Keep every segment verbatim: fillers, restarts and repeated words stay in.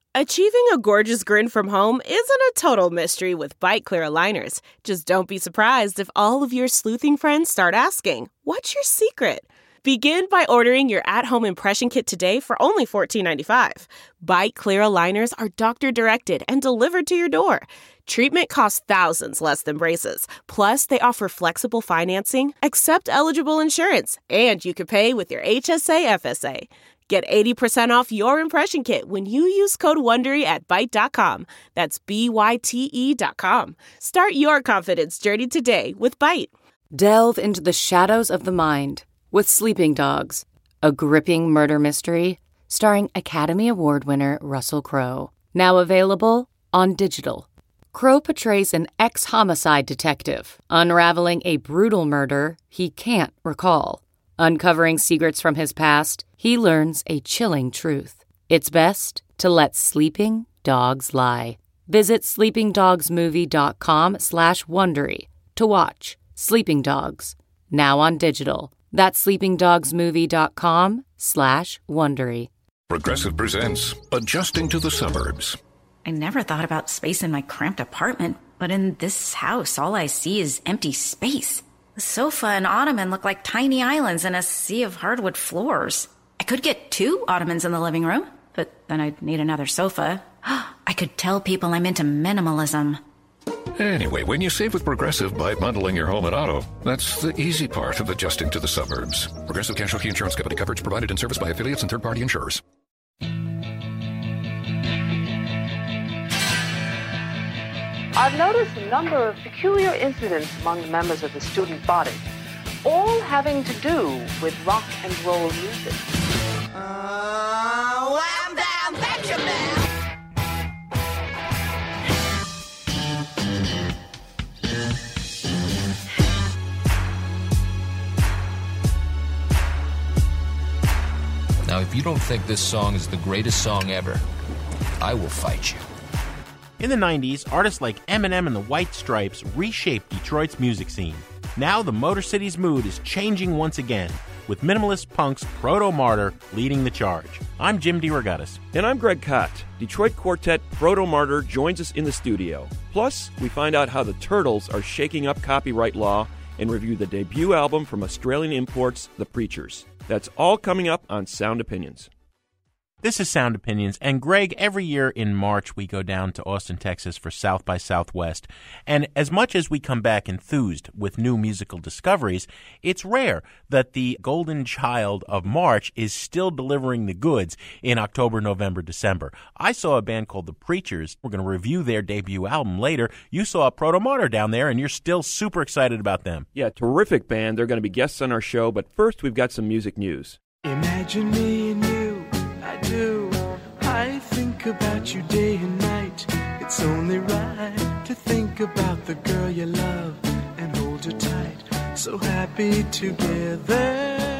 Achieving a gorgeous grin from home isn't a total mystery with Byte Clear aligners. Just don't be surprised if all of your sleuthing friends start asking, "What's your secret?" Begin by ordering your at-home impression kit today for only fourteen ninety-five. Byte Clear aligners are doctor-directed and delivered to your door. Treatment costs thousands less than braces. Plus, they offer flexible financing, accept eligible insurance, and you can pay with your H S A F S A. Get eighty percent off your impression kit when you use code WONDERY at byte dot com. That's B Y T E dot com. Start your confidence journey today with Byte. Delve into the shadows of the mind with Sleeping Dogs, a gripping murder mystery starring Academy Award winner Russell Crowe. Now available on digital. Crowe portrays an ex-homicide detective unraveling a brutal murder he can't recall. Uncovering secrets from his past, he learns a chilling truth. It's best to let sleeping dogs lie. Visit sleepingdogsmovie.com slash Wondery to watch Sleeping Dogs, now on digital. That's sleepingdogsmovie.com slash Wondery. Progressive presents Adjusting to the Suburbs. I never thought about space in my cramped apartment, but in this house, all I see is empty space. The sofa and ottoman look like tiny islands in a sea of hardwood floors. I could get two ottomans in the living room, but then I'd need another sofa. I could tell people I'm into minimalism. Anyway, when you save with Progressive by bundling your home and auto, that's the easy part of adjusting to the suburbs. Progressive Casualty Insurance Company. Coverage provided and serviced by affiliates and third-party insurers. I've noticed a number of peculiar incidents among the members of the student body, all having to do with rock and roll music. Uh, wham, bam, Benjamin! Now, if you don't think this song is the greatest song ever, I will fight you. In the nineties, artists like Eminem and the White Stripes reshaped Detroit's music scene. Now the Motor City's mood is changing once again, with minimalist punks Proto Martyr leading the charge. I'm Jim DeRogatis. And I'm Greg Kot. Detroit quartet Proto Martyr joins us in the studio. Plus, we find out how the Turtles are shaking up copyright law and review the debut album from Australian imports, The Preachers. That's all coming up on Sound Opinions. This is Sound Opinions, and Greg, every year in March we go down to Austin, Texas for South by Southwest, and as much as we come back enthused with new musical discoveries, it's rare that the golden child of March is still delivering the goods in October, November, December. I saw a band called The Preachers. We're going to review their debut album later. You saw a Proto Martyr down there, and you're still super excited about them. Yeah, terrific band. They're going to be guests on our show, but first we've got some music news. Imagine me and you. I do. I think about you day and night. It's only right to think about the girl you love and hold her tight. So happy together.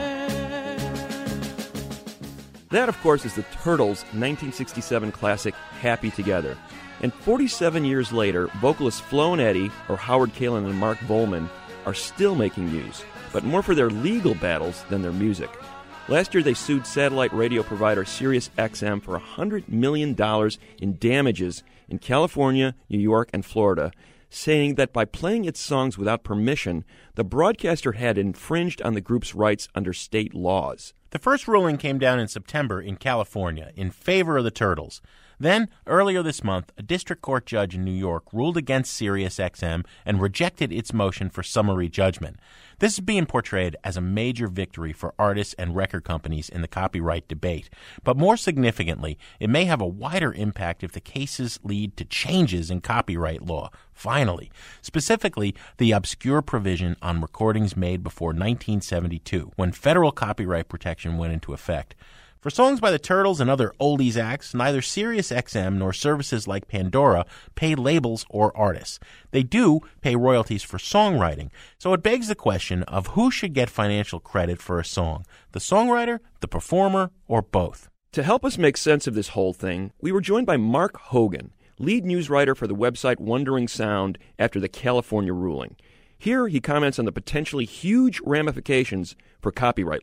That, of course, is the Turtles' nineteen sixty-seven classic, Happy Together. And forty-seven years later, vocalists Flo and Eddie, or Howard Kaylan and Mark Bowman, are still making news, but more for their legal battles than their music. Last year, they sued satellite radio provider Sirius X M for one hundred million dollars in damages in California, New York, and Florida, saying that by playing its songs without permission, the broadcaster had infringed on the group's rights under state laws. The first ruling came down in September in California in favor of the Turtles. Then, earlier this month, a district court judge in New York ruled against Sirius X M and rejected its motion for summary judgment. This is being portrayed as a major victory for artists and record companies in the copyright debate. But more significantly, it may have a wider impact if the cases lead to changes in copyright law, finally. Specifically, the obscure provision on recordings made before nineteen seventy-two, when federal copyright protection went into effect. For songs by the Turtles and other oldies acts, neither Sirius X M nor services like Pandora pay labels or artists. They do pay royalties for songwriting, so it begs the question of who should get financial credit for a song, the songwriter, the performer, or both. To help us make sense of this whole thing, we were joined by Mark Hogan, lead news writer for the website Wondering Sound after the California ruling. Here he comments on the potentially huge ramifications for copyright law.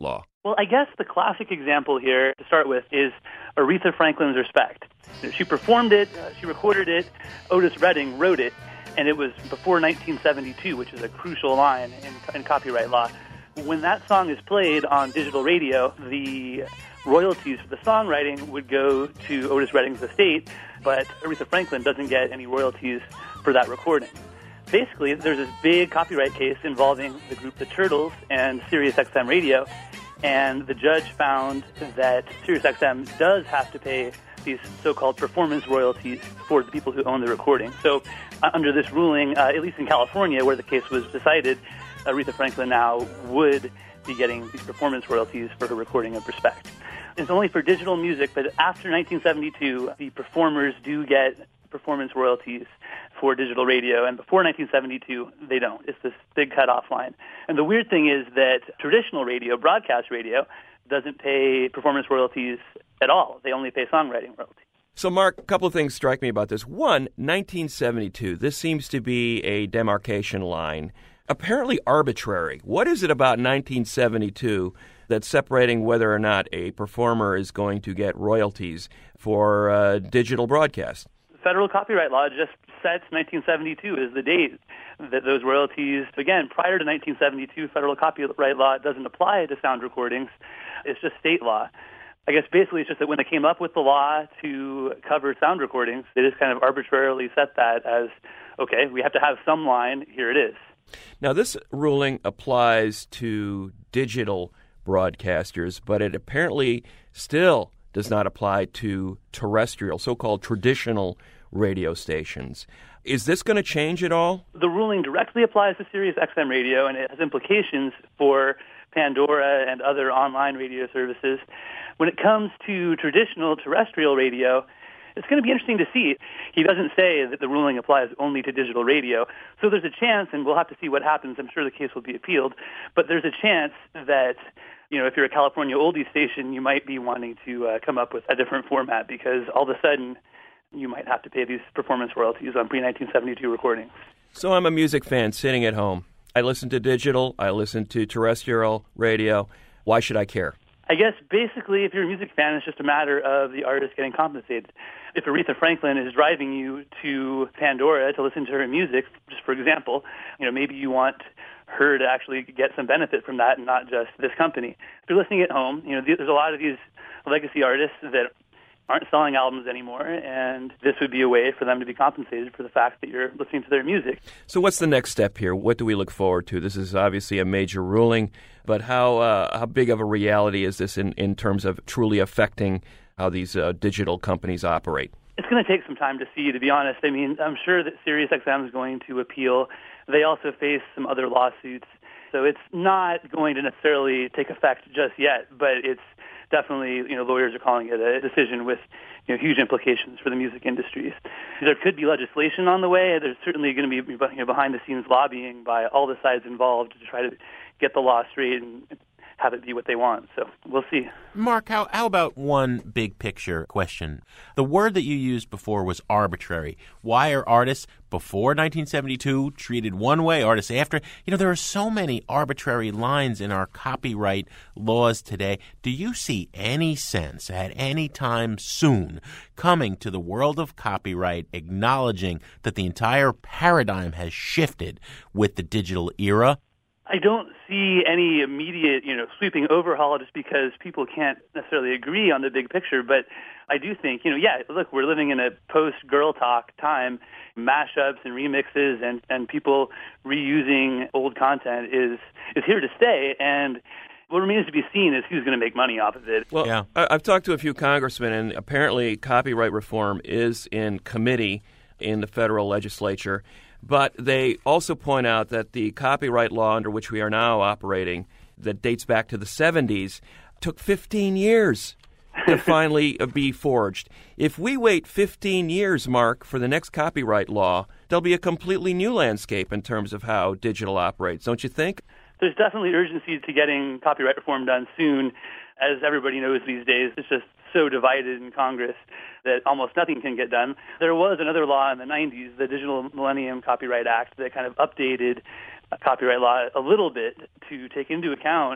Well, I guess the classic example here to start with is Aretha Franklin's Respect. You know, she performed it, uh, she recorded it, Otis Redding wrote it, and it was before nineteen seventy-two, which is a crucial line in, in copyright law. When that song is played on digital radio, the royalties for the songwriting would go to Otis Redding's estate, but Aretha Franklin doesn't get any royalties for that recording. Basically, there's this big copyright case involving the group The Turtles and Sirius X M Radio, and the judge found that Sirius X M does have to pay these so-called performance royalties for the people who own the recording. So uh, under this ruling, uh, at least in California where the case was decided, Aretha Franklin now would be getting these performance royalties for her recording of Respect. It's only for digital music, but after nineteen seventy-two, the performers do get performance royalties for digital radio, and before nineteen seventy-two, they don't. It's this big cutoff line. And the weird thing is that traditional radio, broadcast radio, doesn't pay performance royalties at all. They only pay songwriting royalties. So, Mark, a couple of things strike me about this. One, nineteen seventy-two, this seems to be a demarcation line, apparently arbitrary. What is it about nineteen seventy-two that's separating whether or not a performer is going to get royalties for uh, digital broadcast? Federal copyright law just sets nineteen seventy-two as the date that those royalties, again, prior to nineteen seventy-two, federal copyright law doesn't apply to sound recordings. It's just state law. I guess basically it's just that when they came up with the law to cover sound recordings, they just kind of arbitrarily set that as, okay, we have to have some line, here it is. Now, this ruling applies to digital broadcasters, but it apparently still does not apply to terrestrial, so-called traditional radio stations. Is this going to change at all? The ruling directly applies to Sirius X M Radio, and it has implications for Pandora and other online radio services. When it comes to traditional terrestrial radio, it's going to be interesting to see. He doesn't say that the ruling applies only to digital radio, so there's a chance, and we'll have to see what happens. I'm sure the case will be appealed, but there's a chance that, you know, if you're a California oldie station, you might be wanting to uh, come up with a different format because all of a sudden you might have to pay these performance royalties on pre-nineteen seventy-two recordings. So I'm a music fan sitting at home. I listen to digital. I listen to terrestrial radio. Why should I care? I guess basically if you're a music fan, it's just a matter of the artist getting compensated. If Aretha Franklin is driving you to Pandora to listen to her music, just for example, you know, maybe you want her to actually get some benefit from that and not just this company. If you're listening at home, you know, there's a lot of these legacy artists that aren't selling albums anymore, and this would be a way for them to be compensated for the fact that you're listening to their music. So what's the next step here? What do we look forward to? This is obviously a major ruling, but how uh, how big of a reality is this in, in terms of truly affecting how these uh, digital companies operate? It's going to take some time to see, to be honest. I mean, I'm sure that Sirius X M is going to appeal. They also face some other lawsuits. So it's not going to necessarily take effect just yet, but it's definitely, you know, lawyers are calling it a decision with, you know, huge implications for the music industries. There could be legislation on the way. There's certainly going to be, you know, behind-the-scenes lobbying by all the sides involved to try to get the law straight and have it be what they want. So we'll see. Mark, how, how about one big picture question? The word that you used before was arbitrary. Why are artists before nineteen seventy-two treated one way, artists after? You know, there are so many arbitrary lines in our copyright laws today. Do you see any sense at any time soon coming to the world of copyright acknowledging that the entire paradigm has shifted with the digital era? I don't see any immediate, you know, sweeping overhaul just because people can't necessarily agree on the big picture. But I do think, you know, yeah, look, we're living in a post-girl talk time. Mashups and remixes and, and people reusing old content is, is here to stay. And what remains to be seen is who's going to make money off of it. Well, yeah. I've talked to a few congressmen, and apparently copyright reform is in committee in the federal legislature. But they also point out that the copyright law under which we are now operating, that dates back to the seventies, took fifteen years to finally be forged. If we wait fifteen years, Mark, for the next copyright law, there'll be a completely new landscape in terms of how digital operates, don't you think? There's definitely urgency to getting copyright reform done soon. As everybody knows these days, it's just so divided in Congress that almost nothing can get done. There was another law in the nineties, the Digital Millennium Copyright Act, that kind of updated copyright law a little bit to take into account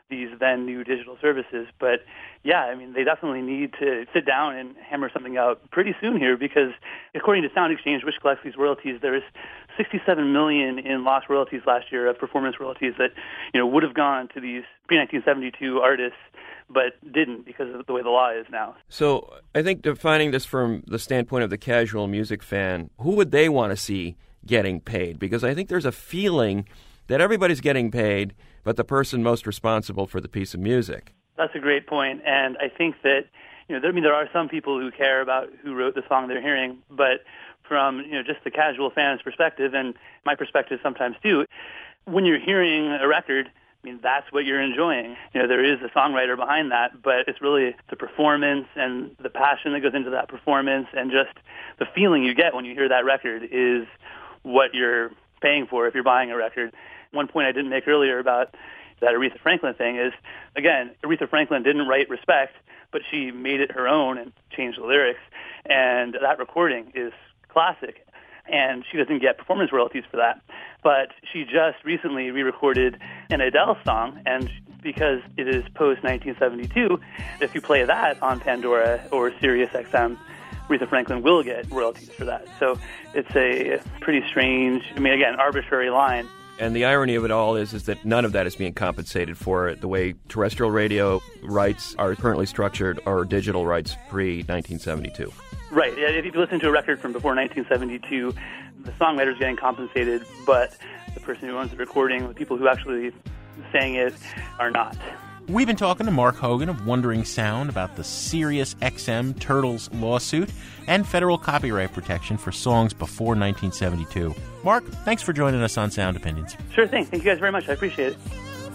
these then new digital services. But yeah, I mean, they definitely need to sit down and hammer something out pretty soon here, because according to Sound Exchange, which collects these royalties, there is sixty-seven million dollars in lost royalties last year of performance royalties that, you know, would have gone to these pre nineteen seventy-two artists, but didn't because of the way the law is now. So I think defining this from the standpoint of the casual music fan, who would they want to see getting paid? Because I think there's a feeling that everybody's getting paid, but the person most responsible for the piece of music. That's a great point, and I think that, you know, there, I mean, there are some people who care about who wrote the song they're hearing, but from, you know, just the casual fan's perspective, and my perspective sometimes too, when you're hearing a record, I mean, that's what you're enjoying. You know, there is a songwriter behind that, but it's really the performance and the passion that goes into that performance, and just the feeling you get when you hear that record is what you're paying for if you're buying a record. One point I didn't make earlier about that Aretha Franklin thing is, again, Aretha Franklin didn't write Respect, but she made it her own and changed the lyrics, and that recording is classic, and she doesn't get performance royalties for that. But she just recently re-recorded an Adele song, and because it is post nineteen seventy-two, if you play that on Pandora or Sirius X M, Aretha Franklin will get royalties for that. So it's a pretty strange, I mean, again, arbitrary line. And the irony of it all is, is that none of that is being compensated for the way terrestrial radio rights are currently structured, or digital rights pre nineteen seventy-two. Right. If you listen to a record from before nineteen seventy-two, the songwriter's getting compensated, but the person who owns the recording, the people who actually sang it, are not. We've been talking to Mark Hogan of Wondering Sound about the Sirius X M Turtles lawsuit and federal copyright protection for songs before nineteen seventy-two. Mark, thanks for joining us on Sound Opinions. Sure thing. Thank you guys very much. I appreciate it.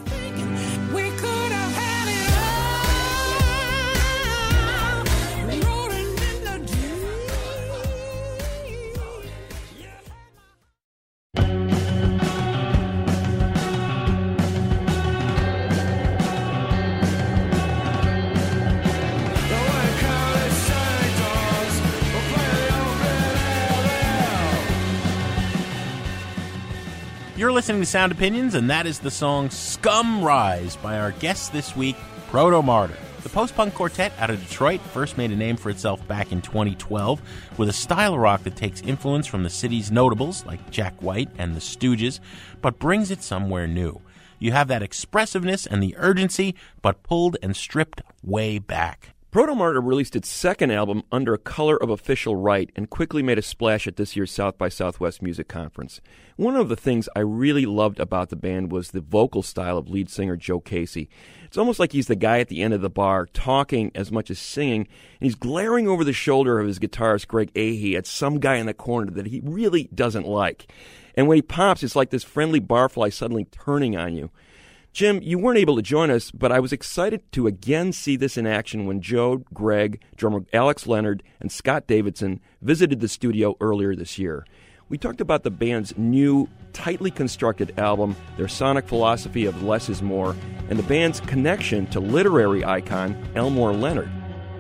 You're listening to Sound Opinions, and that is the song Scum Rise by our guest this week, Proto Martyr. The post-punk quartet out of Detroit first made a name for itself back in twenty twelve with a style of rock that takes influence from the city's notables like Jack White and the Stooges, but brings it somewhere new. You have that expressiveness and the urgency, but pulled and stripped way back. Proto Martyr released its second album under a color of official right and quickly made a splash at this year's South by Southwest Music Conference. One of the things I really loved about the band was the vocal style of lead singer Joe Casey. It's almost like he's the guy at the end of the bar talking as much as singing, and he's glaring over the shoulder of his guitarist Greg Ahey at some guy in the corner that he really doesn't like. And when he pops, it's like this friendly barfly suddenly turning on you. Jim, you weren't able to join us, but I was excited to again see this in action when Joe, Greg, drummer Alex Leonard, and Scott Davidson visited the studio earlier this year. We talked about the band's new, tightly constructed album, their sonic philosophy of less is more, and the band's connection to literary icon Elmore Leonard.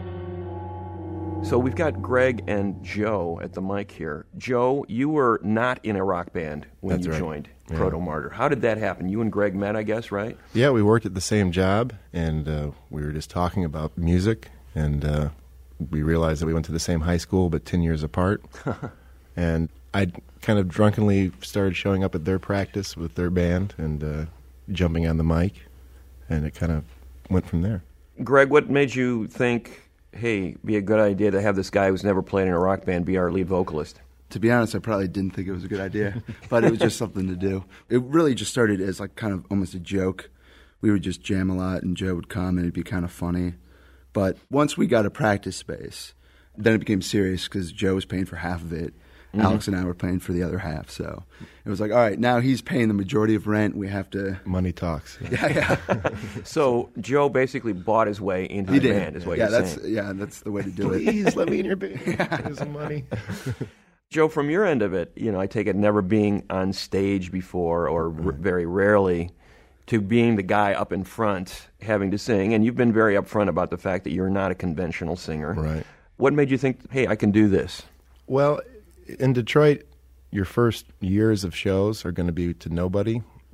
So we've got Greg and Joe at the mic here. Joe, you were not in a rock band when That's you right. joined Yeah. Proto Martyr. How did that happen? You and Greg met, I guess, right? Yeah, we worked at the same job, and uh, we were just talking about music, and uh, we realized that we went to the same high school, but ten years apart. And I kind of drunkenly started showing up at their practice with their band and uh, jumping on the mic, and it kind of went from there. Greg, what made you think, hey, be a good idea to have this guy who's never played in a rock band be our lead vocalist? To be honest, I probably didn't think it was a good idea, but it was just something to do. It really just started as like kind of almost a joke. We would just jam a lot, and Joe would come, and it'd be kind of funny. But once we got a practice space, then it became serious because Joe was paying for half of it. Mm-hmm. Alex and I were paying for the other half. So it was like, all right, now he's paying the majority of rent. We have to... Money talks. Yeah, yeah. So Joe basically bought his way into he the did. band, is what yeah, you're that's, saying. Yeah, that's the way to do it. Please let me in your band. Here's some money. Joe, from your end of it, you know, I take it never being on stage before, or r- very rarely, to being the guy up in front having to sing, and you've been very upfront about the fact that you're not a conventional singer. Right. What made you think, hey, I can do this? Well, in Detroit, your first years of shows are going to be to nobody.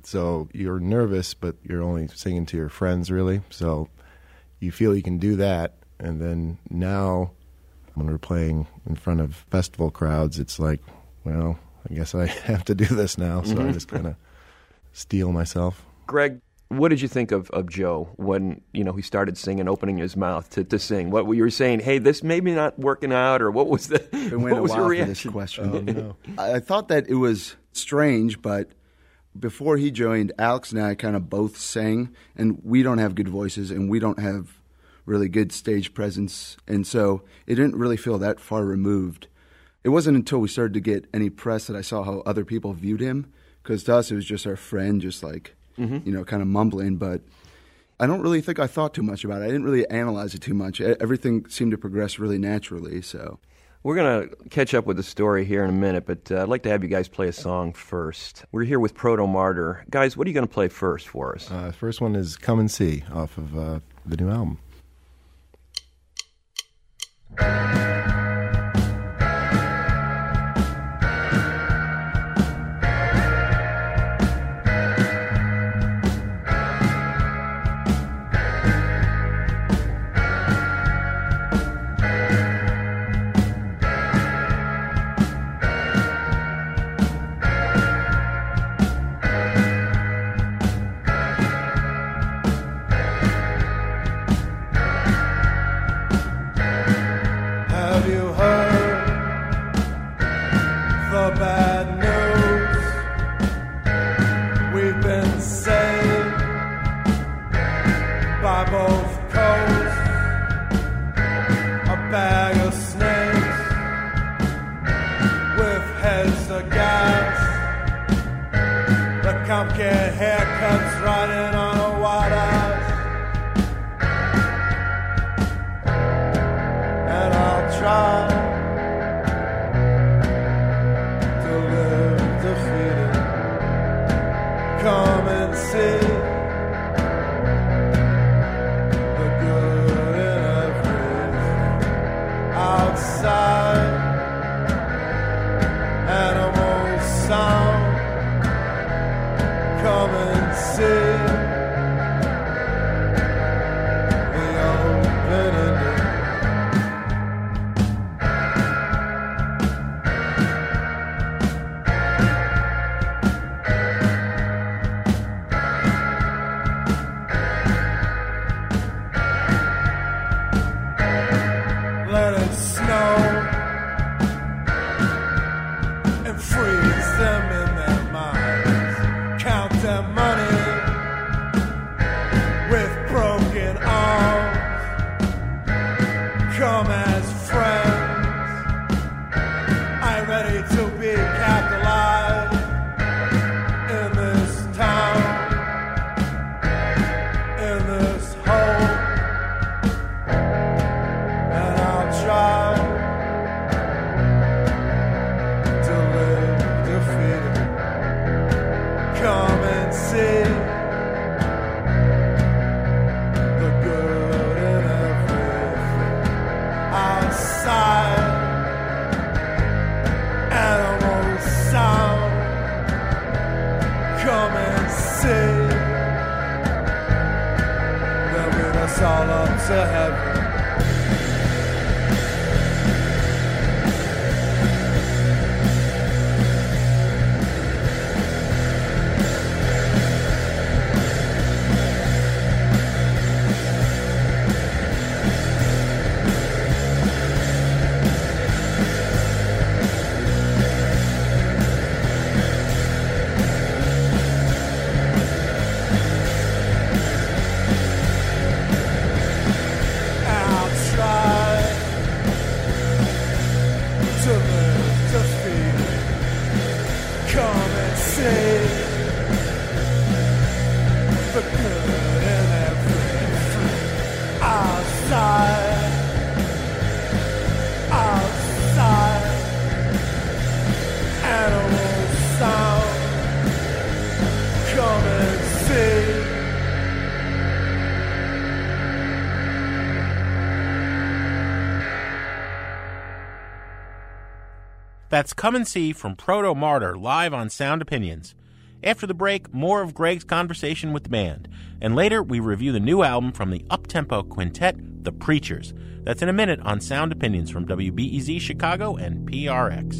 So you're nervous, but you're only singing to your friends, really. So you feel you can do that. And then now, when we're playing in front of festival crowds, it's like, well, I guess I have to do this now. So mm-hmm. I just kind of steel myself. Greg, what did you think of, of Joe when, you know, he started singing, opening his mouth to, to sing? What you were saying, hey, this maybe not working out, or what was the it went what was a while your reaction? For this question. Oh, no. I thought that it was strange, but before he joined, Alex and I kind of both sang, and we don't have good voices, and we don't have really good stage presence, and so it didn't really feel that far removed. It wasn't until we started to get any press that I saw how other people viewed him, because to us it was just our friend, just like, mm-hmm. you know, kind of mumbling, but I don't really think I thought too much about it. I didn't really analyze it too much. Everything seemed to progress really naturally, so... We're going to catch up with the story here in a minute, but uh, I'd like to have you guys play a song first. We're here with Proto Martyr. Guys, what are you going to play first for us? Uh, first one is Come and See off of uh, the new album. That's Come and See from Proto Martyr live on Sound Opinions. After the break, more of Greg's conversation with the band. And later, we review the new album from the up-tempo quintet, The Preachers. That's in a minute on Sound Opinions from W B E Z Chicago and P R X.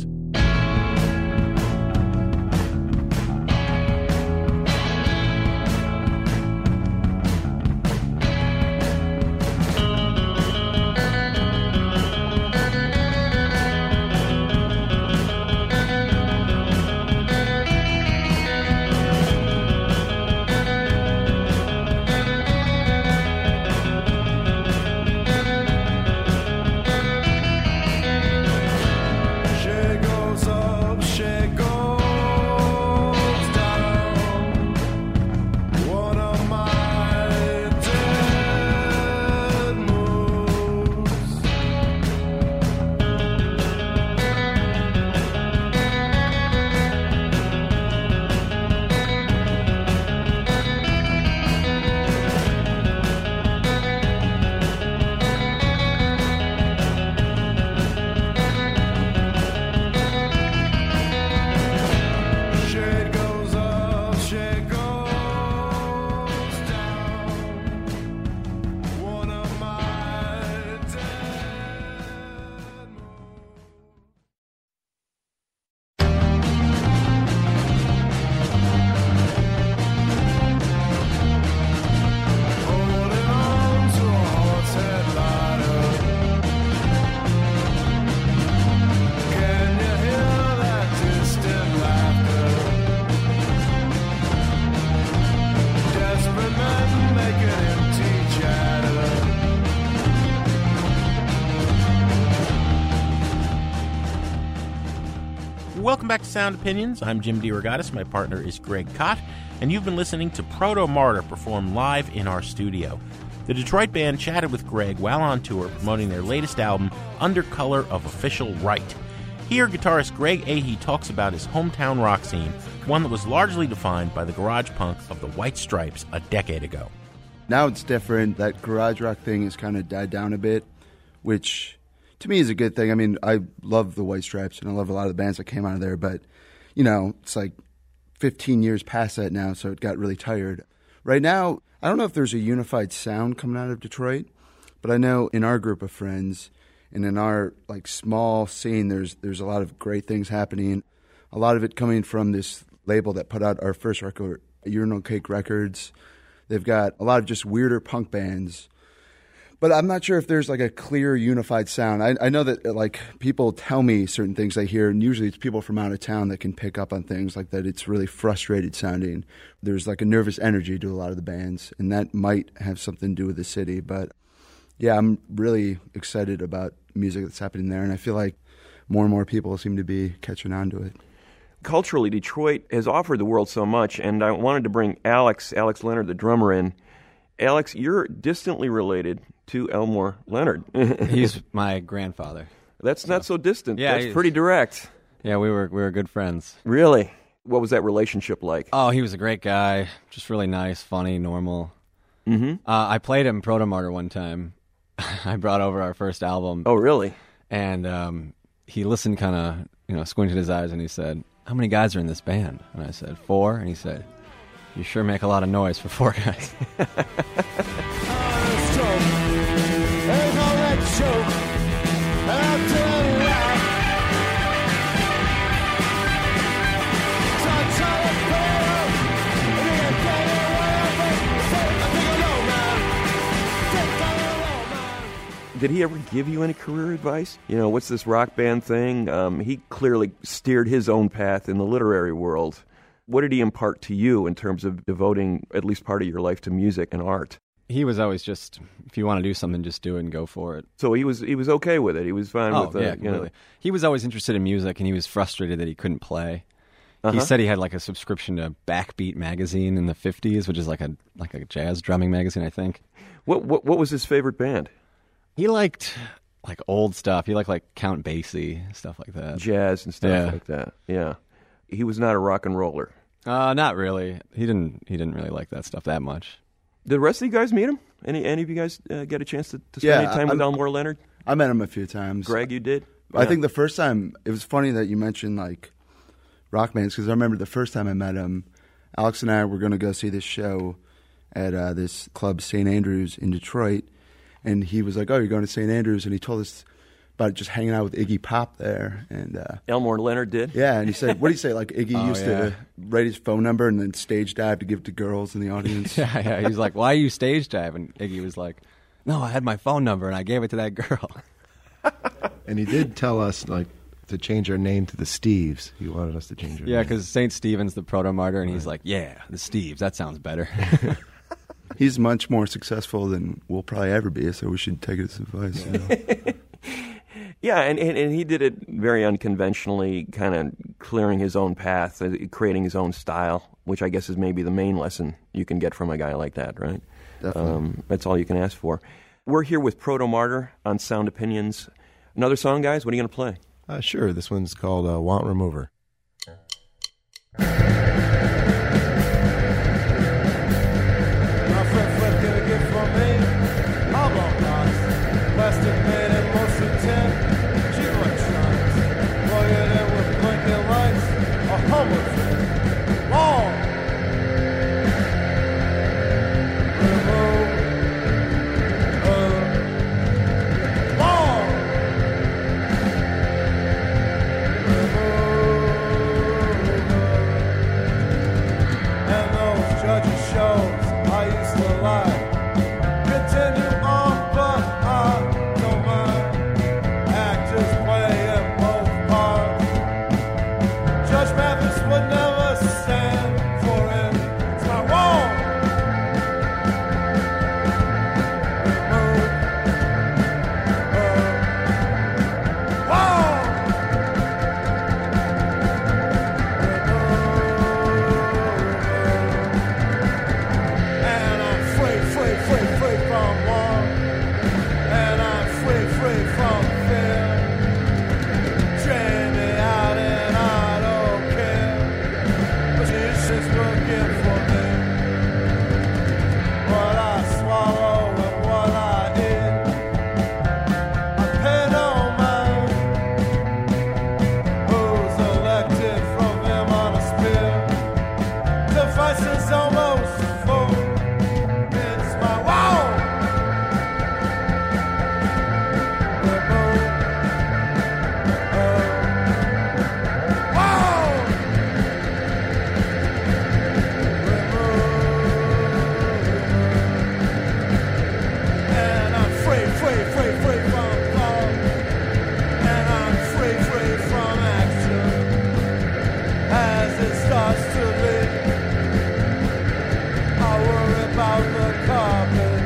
Welcome back to Sound Opinions. I'm Jim DeRogatis. My partner is Greg Kot, and you've been listening to Proto Martyr perform live in our studio. The Detroit band chatted with Greg while on tour promoting their latest album, Under Color of Official Right. Here, guitarist Greg Ahey talks about his hometown rock scene, one that was largely defined by the garage punk of the White Stripes a decade ago. Now it's different. That garage rock thing has kind of died down a bit, which to me is a good thing. I mean, I love the White Stripes, and I love a lot of the bands that came out of there, but, you know, it's like fifteen years past that now, so it got really tired. Right now, I don't know if there's a unified sound coming out of Detroit, but I know in our group of friends and in our, like, small scene, there's there's a lot of great things happening. A lot of it coming from this label that put out our first record, Urinal Cake Records. They've got a lot of just weirder punk bands. But I'm not sure if there's like a clear, unified sound. I, I know that like people tell me certain things they hear, and usually it's people from out of town that can pick up on things like that. It's really frustrated sounding. There's like a nervous energy to a lot of the bands, and that might have something to do with the city. But yeah, I'm really excited about music that's happening there, and I feel like more and more people seem to be catching on to it. Culturally, Detroit has offered the world so much, and I wanted to bring Alex, Alex Leonard, the drummer, in. Alex, you're distantly related to Elmore Leonard. He's my grandfather. That's so. Not so distant. Yeah, That's pretty direct. Yeah, we were we were good friends. Really? What was that relationship like? Oh, he was a great guy. Just really nice, funny, normal. Mm-hmm. Uh, I played him Proto Martyr one time. I brought over our first album. Oh, really? And um, he listened kind of, you know, squinted his eyes, and he said, "How many guys are in this band?" And I said, four. And he said, "You sure make a lot of noise for four guys." Did he ever give you any career advice? You know, what's this rock band thing? Um, he clearly steered his own path in the literary world. What did he impart to you in terms of devoting at least part of your life to music and art? He was always just, if you want to do something, just do it and go for it. So he was he was okay with it. He was fine oh, with it. Yeah, you completely. know. He was always interested in music, and he was frustrated that he couldn't play. Uh-huh. He said he had like a subscription to Backbeat magazine in the fifties, which is like a like a jazz drumming magazine, I think. What what what was his favorite band? He liked like old stuff. He liked like Count Basie, stuff like that. Jazz and stuff yeah. like that. Yeah. He was not a rock and roller. Uh, not really. He didn't. He didn't really like that stuff that much. Did the rest of you guys meet him? Any any of you guys uh, get a chance to, to spend yeah, any time I, with Elmore Leonard? I met him a few times. Greg, you did? I Yeah. think the first time, it was funny that you mentioned like rock bands, because I remember the first time I met him, Alex and I were going to go see this show at uh, this club, Saint Andrews in Detroit, and he was like, "Oh, you're going to Saint Andrews?" And he told us about just hanging out with Iggy Pop there. And uh, Elmore Leonard did? Yeah, and he said, what did he say? Like Iggy Oh, used yeah. to write his phone number and then stage dive to give it to girls in the audience. yeah, yeah. He's like, "Why are you stage diving?" Iggy was like, "No, I had my phone number and I gave it to that girl." And he did tell us, like, to change our name to the Steves. He wanted us to change our Yeah, name. because Saint Stephen's the proto-martyr, and he's like, "Yeah, the Steves, that sounds better." He's much more successful than we'll probably ever be, so we should take his advice. You know? Yeah, and, and, and he did it very unconventionally, kind of clearing his own path, uh, creating his own style, which I guess is maybe the main lesson you can get from a guy like that, right? Definitely. Um, that's all you can ask for. We're here with Proto Martyr on Sound Opinions. Another song, guys? What are you going to play? Uh, sure, this one's called uh, Want Remover. Plastic made and mostly tin, cheap electronics, plug it in with blinking lights, a humble thing, long, remove, uh, long, remove, and those judges shows I used to lie, continue on, but I don't mind. Actors playing both parts. Judge Mathis would never stand for it. It's not wrong. Remove. Uh, wrong. Remove. And I'm free, free, free, free from war. And I'm free, free from fear. Drain me out and I don't care. But this is working for me. What I swallow and what I eat, I pay no mind. Who's elected from him on a spear? Device is almost full. It's my wow. And I'm free, free, free, free from thought. And I'm free, free from action. As it starts to leak, I worry about the carpet.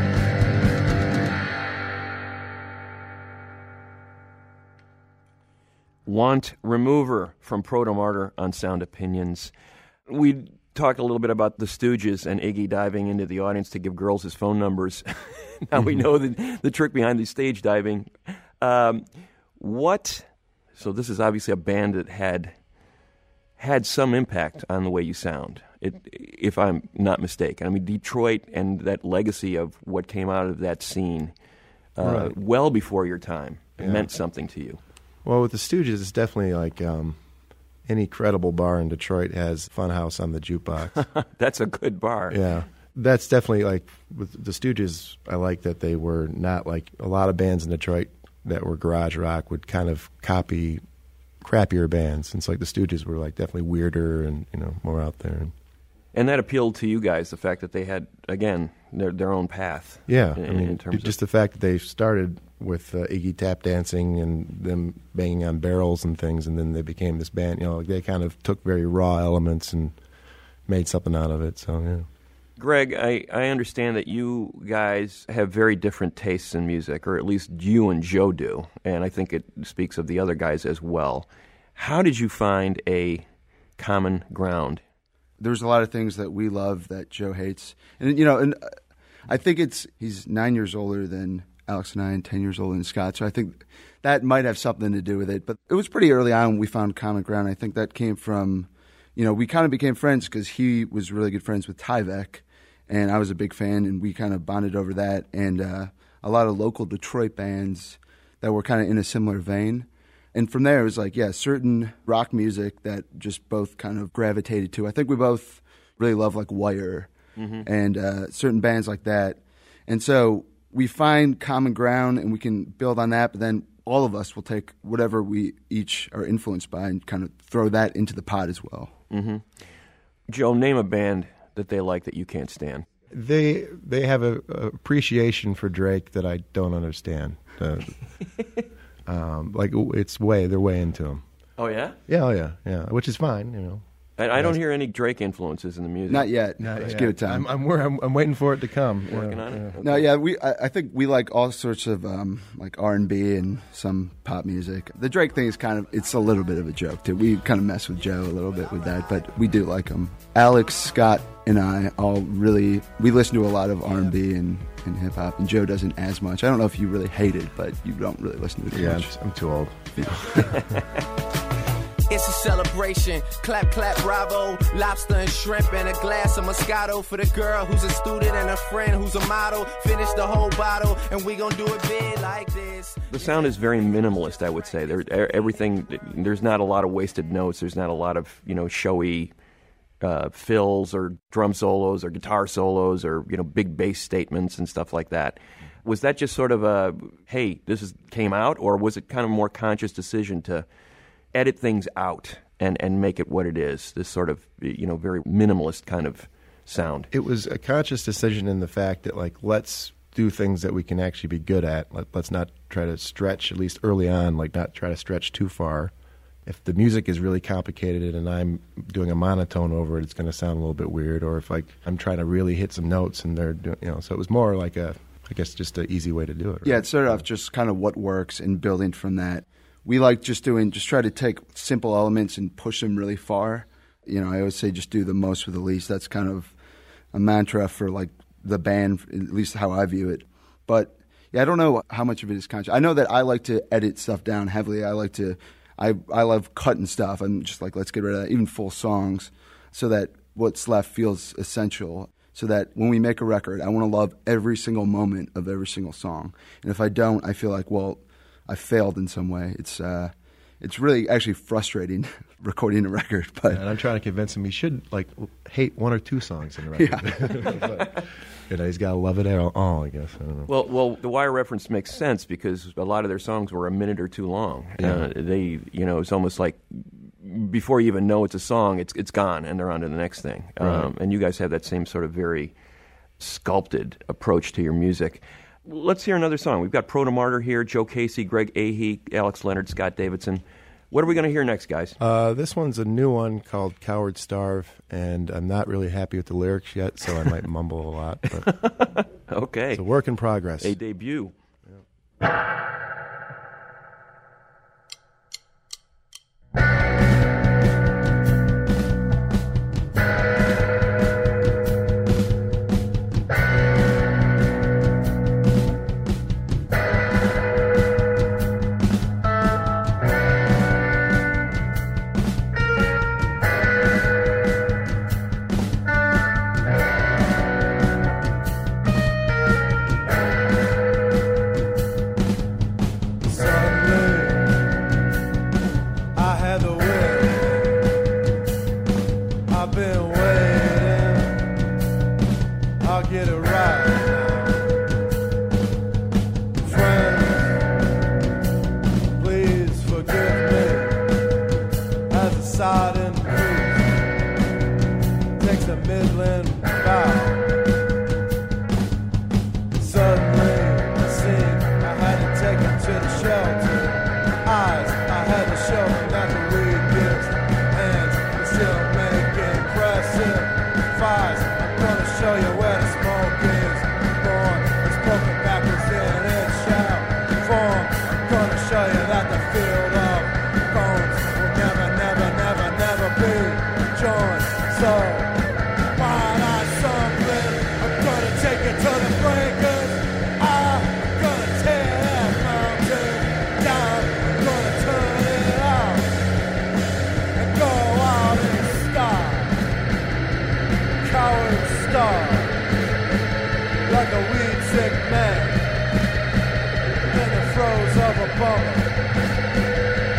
Want Remover from Proto Martyr on Sound Opinions. We talked a little bit about the Stooges and Iggy diving into the audience to give girls his phone numbers. Now we know the, the trick behind the stage diving. Um, what? So this is obviously a band that had had some impact on the way you sound, it, if I'm not mistaken. I mean, Detroit and that legacy of what came out of that scene uh, Right. well before your time Yeah. meant something to you. Well, with the Stooges, it's definitely like um, any credible bar in Detroit has Funhouse on the jukebox. That's a good bar. Yeah. That's definitely like with the Stooges, I like that they were not like a lot of bands in Detroit that were garage rock would kind of copy crappier bands. And it's like the Stooges were like definitely weirder and, you know, more out there. And, And that appealed to you guys, the fact that they had, again, their their own path. yeah. In, I mean, in terms just of, the fact that they started with uh, Iggy tap dancing and them banging on barrels and things, and then they became this band. You know, like they kind of took very raw elements and made something out of it. So, yeah. Greg, I, I understand that you guys have very different tastes in music, or at least you and Joe do, and I think it speaks of the other guys as well. How did you find a common ground? There's a lot of things that we love that Joe hates, and you know, and uh, I think it's he's nine years older than Alex and I, and ten years older than Scott. So I think that might have something to do with it. But it was pretty early on when we found common ground. I think that came from, you know, we kind of became friends because he was really good friends with Tyvek, and I was a big fan, and we kind of bonded over that. And uh, a lot of local Detroit bands that were kind of in a similar vein. And from there, it was like, yeah, certain rock music that just both kind of gravitated to. I think we both really love like Wire Mhm. and uh, certain bands like that. And so we find common ground and we can build on that, but then all of us will take whatever we each are influenced by and kind of throw that into the pot as well. Mm-hmm. Joe, name a band that they like that you can't stand. They they have a, a appreciation for Drake that I don't understand. Uh, um, like it's way they're way into him. Oh yeah, Yeah, oh yeah, yeah. Which is fine, you know. I, I don't hear any Drake influences in the music. Not yet. Not Just yet. give it time. I'm, I'm, I'm, I'm waiting for it to come. Working yeah, on it. yeah. No, yeah, we. I, I think we like all sorts of um, like R and B and some pop music. The Drake thing is kind of it's a little bit of a joke too. We kind of mess with Joe a little bit with that, but we do like him. Alex, Scott, and I all really we listen to a lot of R and B and, and hip hop, and Joe doesn't as much. I don't know if you really hate it, but you don't really listen to it too Yeah, much. I'm, I'm too old. It's a celebration. Clap, clap, bravo. Lobster and shrimp and a glass of Moscato for the girl who's a student and a friend who's a model. Finish the whole bottle and we gon' do it big like this. The sound is very minimalist, I would say. There, everything. There's not a lot of wasted notes. There's not a lot of you know showy uh, fills or drum solos or guitar solos or you know big bass statements and stuff like that. Was that just sort of a hey, this is came out, or was it kind of a more conscious decision to edit things out and, and make it what it is, this sort of, you know, very minimalist kind of sound? It was a conscious decision in the fact that, like, let's do things that we can actually be good at. Let, let's not try to stretch, at least early on, like not try to stretch too far. If the music is really complicated and I'm doing a monotone over it, it's going to sound a little bit weird. Or if, like, I'm trying to really hit some notes and they're doing, you know, so it was more like a, I guess, just an easy way to do it. Right? Yeah, it started off just kind of what works and building from that. We like just doing, just try to take simple elements and push them really far. You know, I always say just do the most with the least. That's kind of a mantra for like the band, at least how I view it. But yeah, I don't know how much of it is conscious. I know that I like to edit stuff down heavily. I like to, I I love cutting stuff. I'm just like, let's get rid of that, even full songs, so that what's left feels essential. So that when we make a record, I want to love every single moment of every single song. And if I don't, I feel like, well, I failed in some way. It's uh, it's really actually frustrating recording a record. But Yeah, and I'm trying to convince him he should like hate one or two songs in the record. But, you know, he's got to love it all, I guess. I don't know. Well, well, the Wire reference makes sense because a lot of their songs were a minute or two long. Yeah. Uh, they, you know, it's almost like before you even know it's a song, it's it's gone and they're on to the next thing. Right. Um, and you guys have that same sort of very sculpted approach to your music. Let's hear another song. We've got Proto Martyr here, Joe Casey, Greg Ahee, Alex Leonard, Scott Davidson. What are we going to hear next, guys? Uh, this one's a new one called Coward Starve, and I'm not really happy with the lyrics yet, so I might mumble a lot. But okay. It's a work in progress. A debut.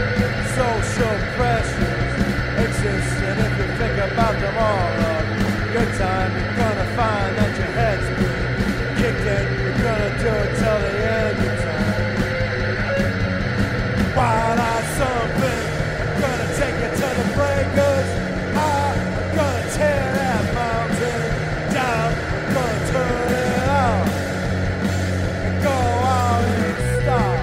Social pressures exist, and if you think about them all, uh, good time. You're gonna find that your head's been kicked in. You're gonna do it till the end of time. Wild-eyed something, I'm gonna take you to the breakers. I'm gonna tear that mountain down. I'm gonna turn it on and go out and stop.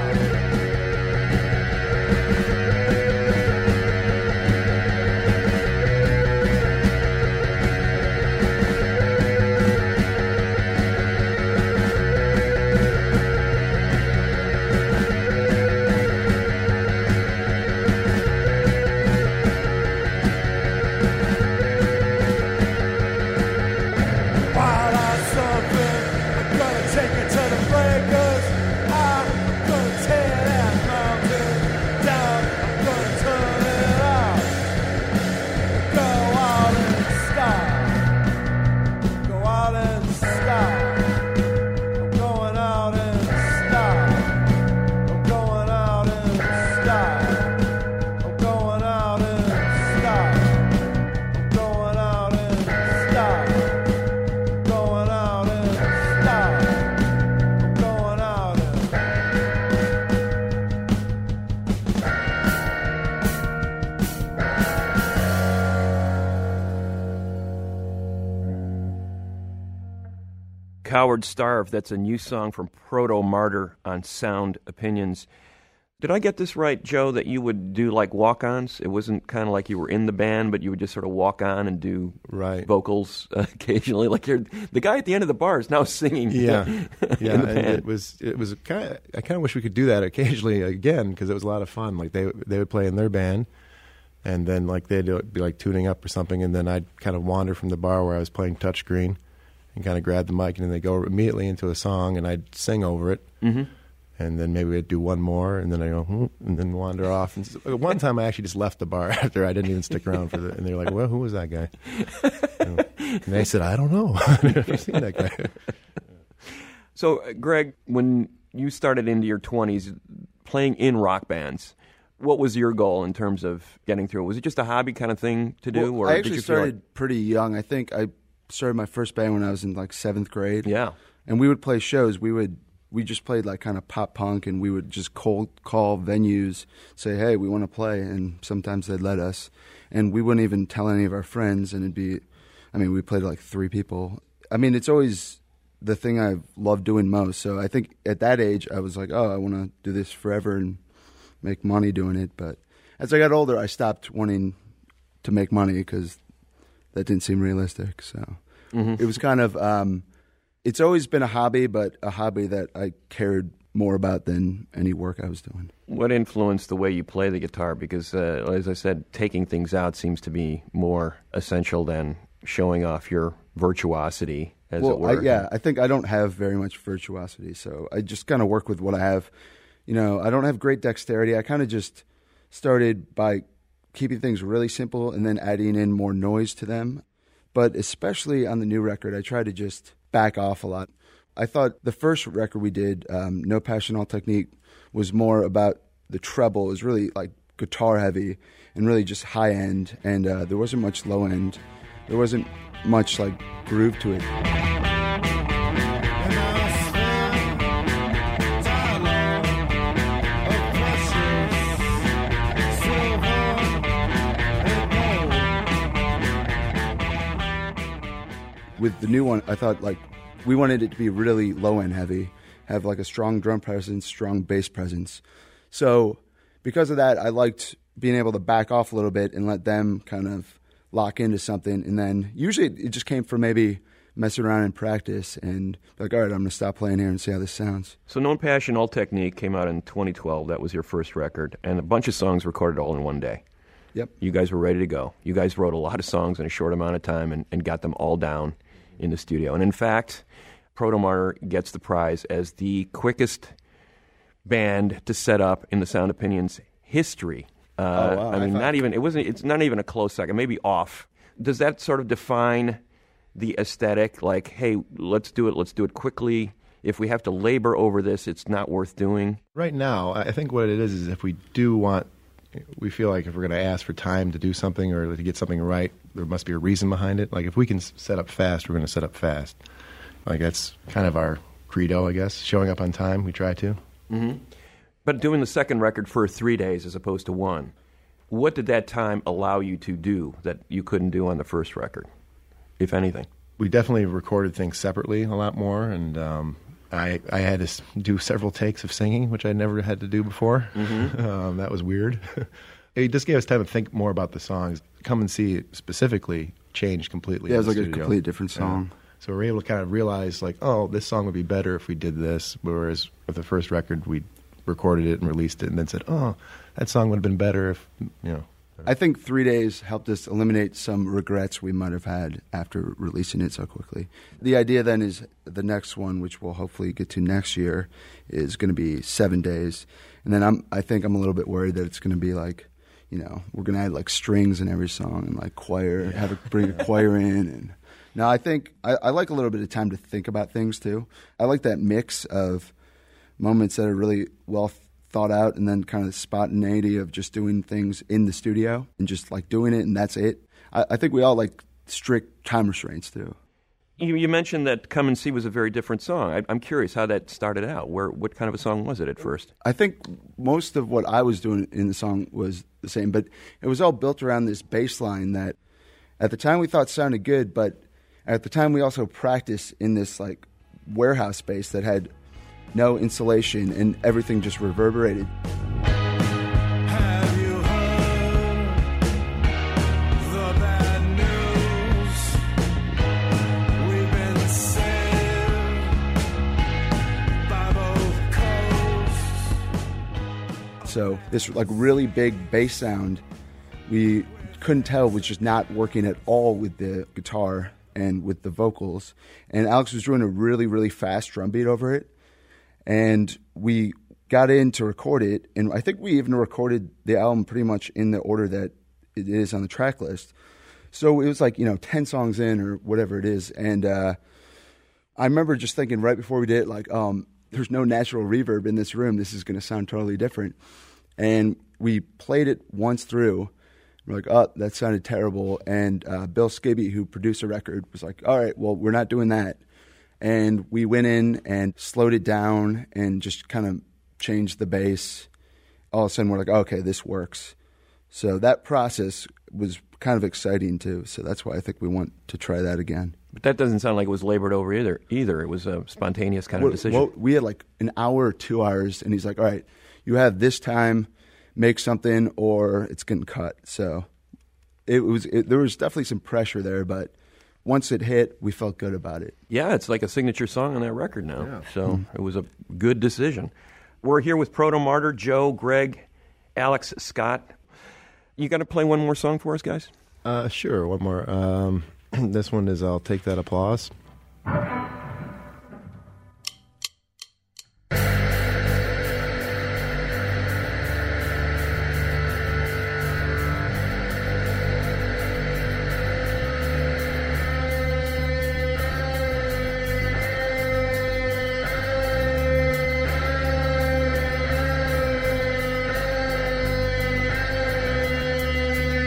Coward Starve, that's a new song from Proto Martyr on Sound Opinions. Did I get this right, Joe, that you would do like walk-ons? It wasn't kind of like you were in the band, but you would just sort of walk on and do right. vocals uh, occasionally? Like you're the guy at the end of the bar is now singing. Yeah, yeah. in the And band. it was it was kind of I kind of wish we could do that occasionally again because it was a lot of fun. Like they they would play in their band, and then like they'd be like tuning up or something, and then I'd kind of wander from the bar where I was playing touchscreen. And kind of grab the mic, and then they go immediately into a song, and I'd sing over it. Mm-hmm. And then maybe I'd do one more, and then I go, hmm, and then wander off. And so, one time I actually just left the bar after I didn't even stick around for the. And they were like, "Well, who was that guy?" And, and they said, "I don't know. I've never seen that guy." So, uh, Greg, when you started into your twenties playing in rock bands, what was your goal in terms of getting through? Was it just a hobby kind of thing to do, Well, or I did actually you feel started like... pretty young. I think I started my first band when I was in like seventh grade. Yeah. And we would play shows. We would we just played like kind of pop punk, and we would just cold call venues, say, hey, we want to play, and sometimes they'd let us. And we wouldn't even tell any of our friends, and it'd be, I mean, we played like three people. I mean, it's always the thing I've loved doing most. So I think at that age, I was like, oh, I want to do this forever and make money doing it. But as I got older, I stopped wanting to make money because that didn't seem realistic. So mm-hmm. It was kind of, um, it's always been a hobby, but a hobby that I cared more about than any work I was doing. What influenced the way you play the guitar? Because, uh, as I said, taking things out seems to be more essential than showing off your virtuosity, as well, it were. I, yeah, I think I don't have very much virtuosity, so I just kind of work with what I have. You know, I don't have great dexterity. I kind of just started by keeping things really simple and then adding in more noise to them. But especially on the new record, I try to just back off a lot. I thought the first record we did, um, No Passion, All Technique, was more about the treble. It was really like guitar heavy and really just high end. And uh, there wasn't much low end. There wasn't much like groove to it. With the new one, I thought like we wanted it to be really low end heavy, have like a strong drum presence, strong bass presence. So because of that, I liked being able to back off a little bit and let them kind of lock into something. And then usually it just came from maybe messing around in practice and like, all right, I'm going to stop playing here and see how this sounds. So No Passion, All Technique came out in twenty twelve. That was your first record, and a bunch of songs recorded all in one day. Yep. You guys were ready to go. You guys wrote a lot of songs in a short amount of time and, and got them all down in the studio. And in fact, Proto Martyr gets the prize as the quickest band to set up in the Sound Opinions history. Uh, oh, wow. I mean, I not even it wasn't. It's not even a close second. Maybe off. Does that sort of define the aesthetic? Like, hey, let's do it. Let's do it quickly. If we have to labor over this, it's not worth doing. Right now, I think what it is is if we do want we feel like if we're going to ask for time to do something or to get something right, there must be a reason behind it. Like if we can set up fast, we're going to set up fast. Like that's kind of our credo, I guess. Showing up on time, we try to. Mm-hmm. But doing the second record for three days as opposed to one, what did that time allow you to do that you couldn't do on the first record, if anything? We definitely recorded things separately a lot more, and um, I, I had to do several takes of singing, which I never had to do before. Mm-hmm. um, that was weird. It just gave us time to think more about the songs. Come and See It specifically changed completely. Yeah, it was like studio. a completely different song. Yeah. So we were able to kind of realize, like, oh, this song would be better if we did this, whereas with the first record, we recorded it and released it and then said, oh, that song would have been better if, you know. I think Three Days helped us eliminate some regrets we might have had after releasing it so quickly. The idea then is the next one, which we'll hopefully get to next year, is going to be Seven Days. And then I'm, I think I'm a little bit worried that it's going to be like, you know, we're going to add like strings in every song and like choir, yeah. have to bring a choir in. And no, I think I, I like a little bit of time to think about things too. I like that mix of moments that are really well thought out and then kind of the spontaneity of just doing things in the studio and just like doing it and that's it. I, I think we all like strict time restraints too. You, you mentioned that Come and See was a very different song. I, I'm curious how that started out. Where, what kind of a song was it at first? I think most of what I was doing in the song was the same, but it was all built around this bass line that at the time we thought sounded good, but at the time we also practiced in this like warehouse space that had no insulation and everything just reverberated. Have you heard the bad news? We've been saved by both coasts. So this like really big bass sound, we couldn't tell was just not working at all with the guitar and with the vocals. And Alex was doing a really, really fast drum beat over it. And we got in to record it, and I think we even recorded the album pretty much in the order that it is on the track list. So it was like, you know, ten songs in or whatever it is. And uh, I remember just thinking right before we did it, like, um, there's no natural reverb in this room. This is going to sound totally different. And we played it once through. We're like, oh, that sounded terrible. And uh, Bill Skibby, who produced the record, was like, all right, well, we're not doing that. And we went in and slowed it down and just kind of changed the bass. All of a sudden, we're like, oh, okay, this works. So that process was kind of exciting, too. So that's why I think we want to try that again. But that doesn't sound like it was labored over either. Either It was a spontaneous kind of decision. Well, we had like an hour or two hours, and he's like, all right, you have this time, make something, or it's getting cut. So it was. It, there was definitely some pressure there, but once it hit, we felt good about it. Yeah, it's like a signature song on that record now. Yeah. So Mm-hmm. it was a good decision. We're here with Proto Martyr, Joe, Greg, Alex, Scott. You got to play one more song for us, guys? Uh, sure, one more. Um, this one is I'll Take That Applause.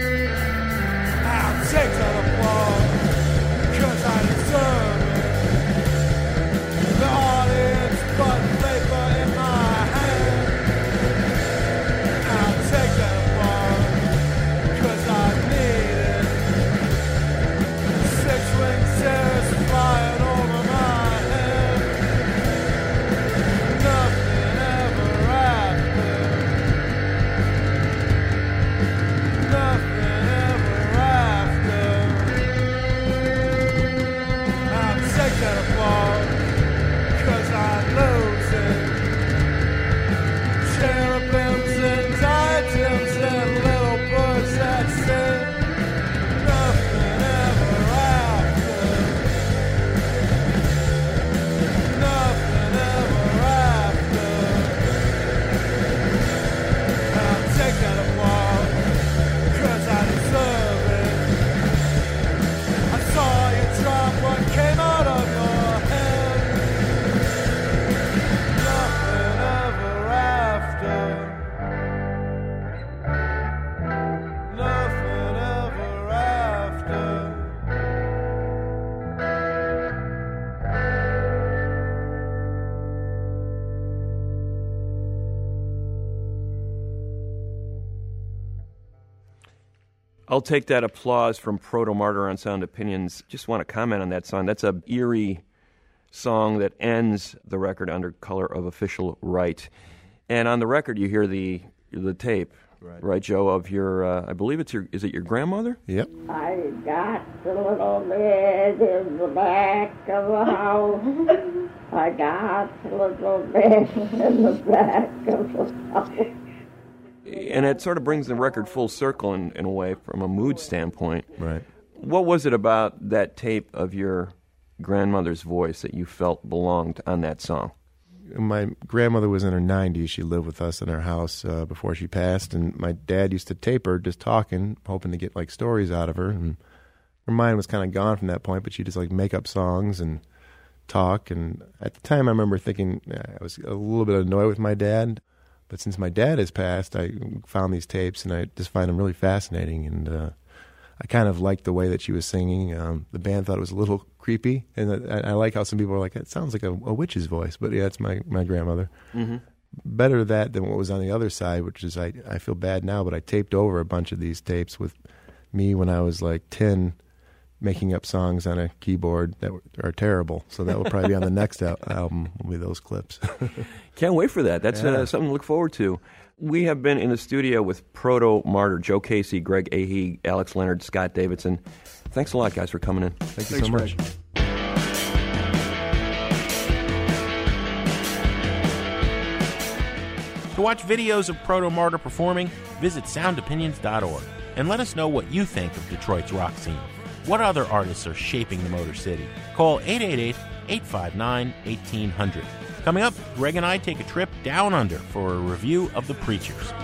Take that applause, 'cause I deserve it. I'll take that applause from Proto Martyr on Sound Opinions. Just want to comment on that song. That's a eerie song that ends the record under color of official right. And on the record, you hear the the tape, right, right Joe, of your, uh, I believe it's your, is it your grandmother? Yep. I got a little bed in the back of the house. I got a little bed in the back of the house. And it sort of brings the record full circle in, in a way from a mood standpoint. Right. What was it about that tape of your grandmother's voice that you felt belonged on that song? My grandmother was in her nineties. She lived with us in our house uh, before she passed, and my dad used to tape her just talking, hoping to get like stories out of her. And her mind was kind of gone from that point, but she'd just like make up songs and talk. And at the time, I remember thinking I was a little bit annoyed with my dad. But since my dad has passed, I found these tapes, and I just find them really fascinating. And uh, I kind of liked the way that she was singing. Um, the band thought it was a little creepy, and I, I like how some people are like, it sounds like a, a witch's voice. But yeah, it's my, my grandmother. Mm-hmm. Better that than what was on the other side, which is I, I feel bad now, but I taped over a bunch of these tapes with me when I was like ten, making up songs on a keyboard that are terrible. So that will probably be on the next al- album, will be those clips. Can't wait for that. That's yeah. uh, something to look forward to. We have been in the studio with Proto Martyr, Joe Casey, Greg Ahee, Alex Leonard, Scott Davidson. Thanks a lot, guys, for coming in. Thank you Thanks, so much. Greg. To watch videos of Proto Martyr performing, visit sound opinions dot org and let us know what you think of Detroit's rock scene. What other artists are shaping the Motor City? Call eight eight eight, eight five nine, one eight zero zero. Coming up, Greg and I take a trip down under for a review of The Preachers.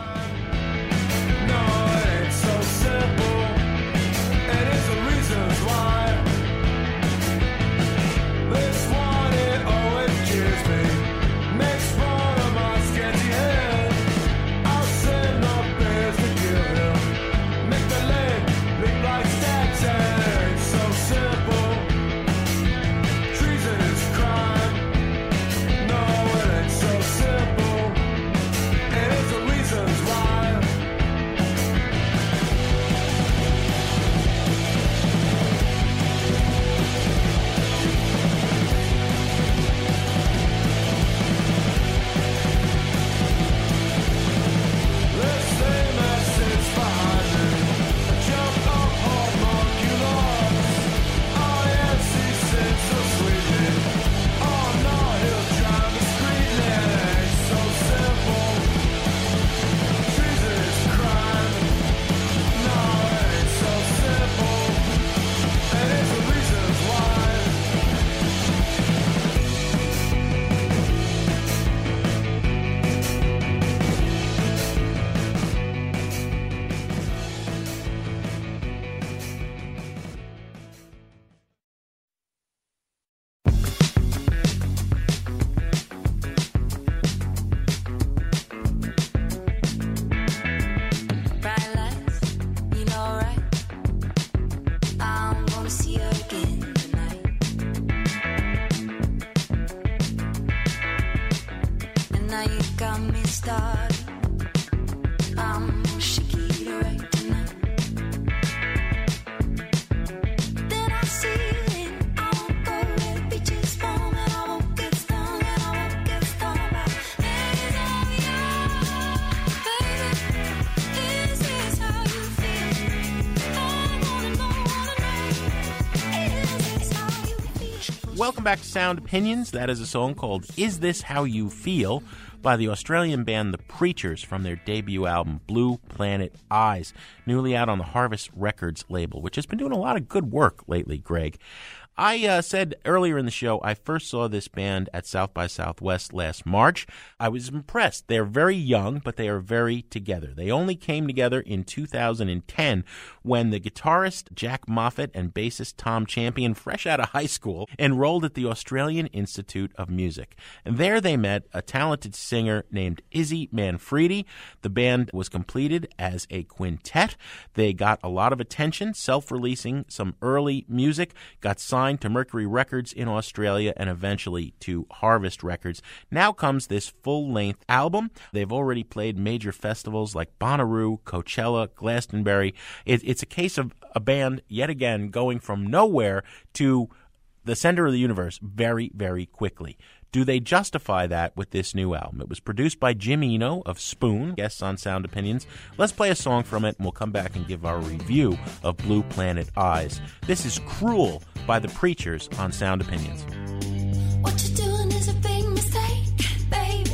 Welcome back to Sound Opinions. That is a song called Is This How You Feel by the Australian band The Preachers from their debut album Blue Planet Eyes, newly out on the Harvest Records label, which has been doing a lot of good work lately, Greg. I uh, said earlier in the show I first saw this band at South by Southwest last March. I was impressed. They're very young, but they are very together. They only came together in two thousand ten when the guitarist Jack Moffat and bassist Tom Champion, fresh out of high school, enrolled at the Australian Institute of Music. And there they met a talented singer named Izzy Manfredi. The band was completed as a quintet. They got a lot of attention, self-releasing some early music, got signed signed to Mercury Records in Australia and eventually to Harvest Records. Now comes this full-length album. They've already played major festivals like Bonnaroo, Coachella, Glastonbury. It, it's a case of a band, yet again, going from nowhere to the center of the universe very, very quickly. Do they justify that with this new album? It was produced by Jim Eno of Spoon, guests on Sound Opinions. Let's play a song from it, and we'll come back and give our review of Blue Planet Eyes. This is Cruel by The Preachers on Sound Opinions. What you're doing is a big mistake, baby.